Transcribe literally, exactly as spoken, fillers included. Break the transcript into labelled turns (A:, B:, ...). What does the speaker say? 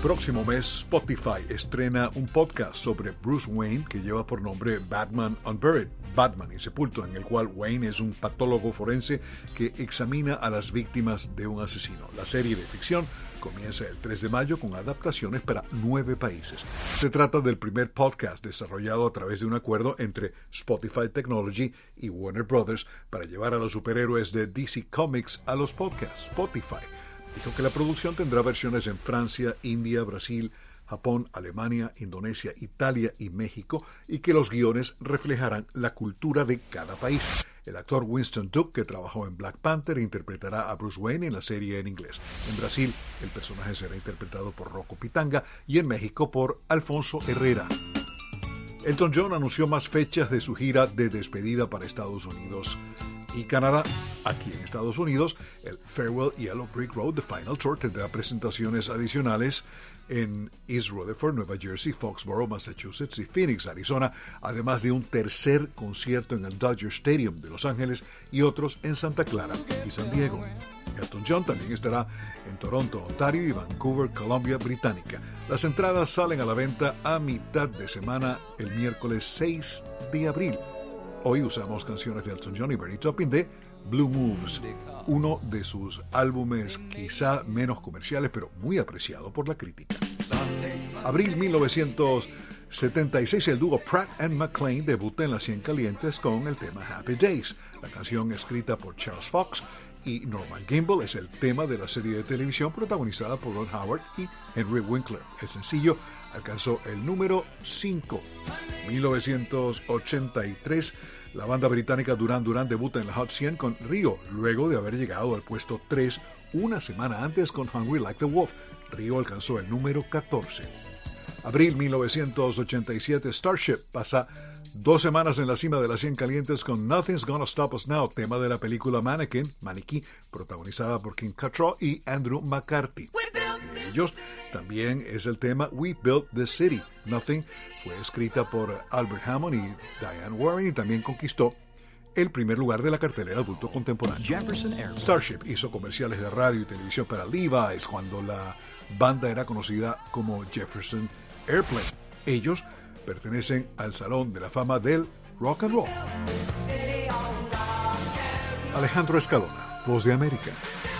A: próximo mes, Spotify estrena un podcast sobre Bruce Wayne que lleva por nombre Batman Unburied, Batman Insepulto, en el cual Wayne es un patólogo forense que examina a las víctimas de un asesino. La serie de ficción comienza el tres de mayo con adaptaciones para nueve países. Se trata del primer podcast desarrollado a través de un acuerdo entre Spotify Technology y Warner Brothers para llevar a los superhéroes de D C Comics a los podcasts. Spotify dijo que la producción tendrá versiones en Francia, India, Brasil, Japón, Alemania, Indonesia, Italia y México, y que los guiones reflejarán la cultura de cada país. El actor Winston Duke, que trabajó en Black Panther, interpretará a Bruce Wayne en la serie en inglés. En Brasil, el personaje será interpretado por Rocco Pitanga y en México por Alfonso Herrera. Elton John anunció más fechas de su gira de despedida para Estados Unidos y Canadá. Aquí en Estados Unidos, el Farewell Yellow Brick Road The Final Tour tendrá presentaciones adicionales en East Rutherford, Nueva Jersey, Foxborough, Massachusetts y Phoenix, Arizona, además de un tercer concierto en el Dodger Stadium de Los Ángeles y otros en Santa Clara y San Diego. Elton John también estará en Toronto, Ontario y Vancouver, Columbia Británica. Las entradas salen a la venta a mitad de semana el miércoles seis de abril. Hoy usamos canciones de Elton John y Bernie Taupin de Blue Moves, uno de sus álbumes quizá menos comerciales, pero muy apreciado por la crítica. Abril mil novecientos setenta y seis, el dúo Pratt and McClain debuta en las cien Calientes con el tema Happy Days. La canción, escrita por Charles Fox y Norman Gimbel, es el tema de la serie de televisión protagonizada por Ron Howard y Henry Winkler. El sencillo alcanzó el número cinco. mil novecientos ochenta y tres, la banda británica Duran Duran debuta en la Hot cien con Rio, luego de haber llegado al puesto tres una semana antes con Hungry Like the Wolf. Rio alcanzó el número catorce. Abril mil novecientos ochenta y siete, Starship pasa dos semanas en la cima de las cien Calientes con Nothing's Gonna Stop Us Now, tema de la película Mannequin, Maniquí, protagonizada por King Cattrall y Andrew McCarthy. De ellos también es el tema We Built the City. Nothing fue escrita por Albert Hammond y Diane Warren y también conquistó el primer lugar de la cartelera adulto contemporáneo. Starship hizo comerciales de radio y televisión para Levi's cuando la banda era conocida como Jefferson Airplane. Ellos pertenecen al Salón de la Fama del Rock and Roll. Alejandro Escalona, Voz de América.